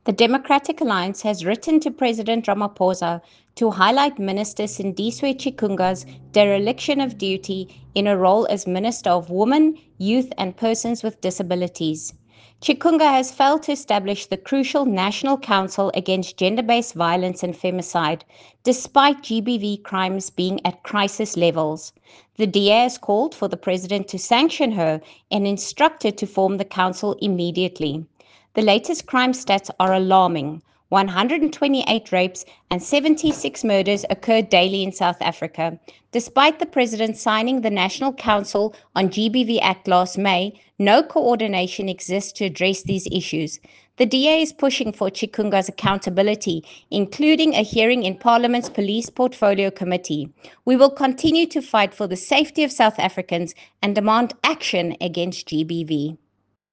The Democratic Alliance has written to President Ramaphosa to highlight Minister Sindiswe Chikunga's dereliction of duty in her role as Minister of Women, Youth and Persons with Disabilities. Chikunga has failed to establish the crucial National Council Against Gender-Based Violence and Femicide, despite GBV crimes being at crisis levels. The DA has called for the president to sanction her and instructed to form the council immediately. The latest crime stats are alarming. 128 rapes and 76 murders occur daily in South Africa. Despite the president signing the National Council on GBV Act last May, no coordination exists to address these issues. The DA is pushing for Chikunga's accountability, including a hearing in Parliament's Police Portfolio Committee. We will continue to fight for the safety of South Africans and demand action against GBV.